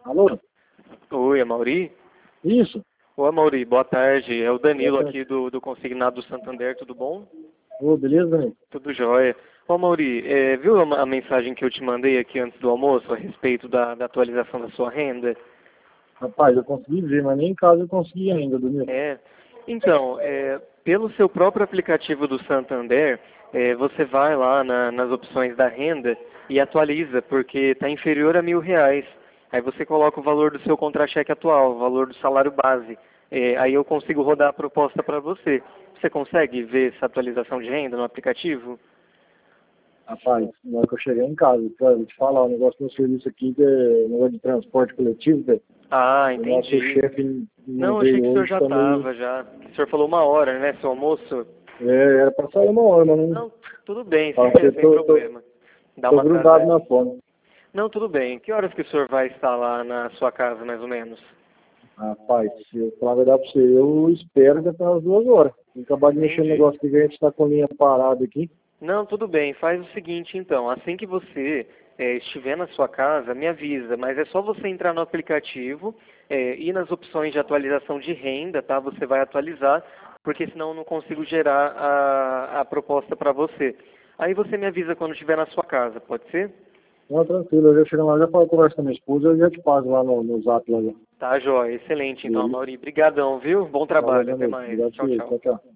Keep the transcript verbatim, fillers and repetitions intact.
Alô? Oi, Amauri? Isso? Oi, Amauri, boa tarde. É o Danilo Boa tarde. aqui do, do Consignado do Santander, tudo bom? Ô, beleza, Danilo? Tudo jóia. Ô, Amauri, é, viu a, a mensagem que eu te mandei aqui antes do almoço a respeito da, da atualização da sua renda? Rapaz, eu consegui ver, mas nem em casa eu consegui ainda, Danilo. É. Então, é, pelo seu próprio aplicativo do Santander, é, você vai lá na- nas opções da renda e atualiza, porque está inferior a mil reais. Aí você coloca o valor do seu contra-cheque atual, o valor do salário base. É, aí eu consigo rodar a proposta para você. Você consegue ver essa atualização de renda no aplicativo? Rapaz, na hora que eu cheguei em casa, cara, vou te falar, o negócio do meu serviço aqui, que é um negócio de transporte coletivo, velho. Ah, O nosso entendi. chefe não Não, achei veio que o senhor hoje, já tá meio... estava já. O senhor falou uma hora, né, seu almoço? É, era pra sair uma hora, mas não... Não, tudo bem, Ah, porque sem tô, tô, problema. Dá tô uma grudado atrasada. na fome. Não, tudo bem. Que horas que o senhor vai estar lá na sua casa, mais ou menos? Rapaz, se eu falar a verdade pra você, eu espero que até umas duas horas. Vou acabar de mexer no Entendi. negócio aqui, que a gente tá com a linha parada aqui. Não, tudo bem. Faz o seguinte, então. Assim que você eh, estiver na sua casa, me avisa. Mas é só você entrar no aplicativo, eh, ir nas opções de atualização de renda, tá? Você vai atualizar, porque senão eu não consigo gerar a, a proposta para você. Aí você me avisa quando estiver na sua casa, pode ser? Não, tranquilo, eu já chego lá, já falo, conversa com a minha esposa, eu já te passo lá no, no zap lá. Já. Tá, joia. Excelente, então, Beleza? Mauri. Brigadão, viu? Bom Valeu, trabalho. meu Até amigo. mais. Obrigado por Tchau, você. tchau. Tchau, tchau.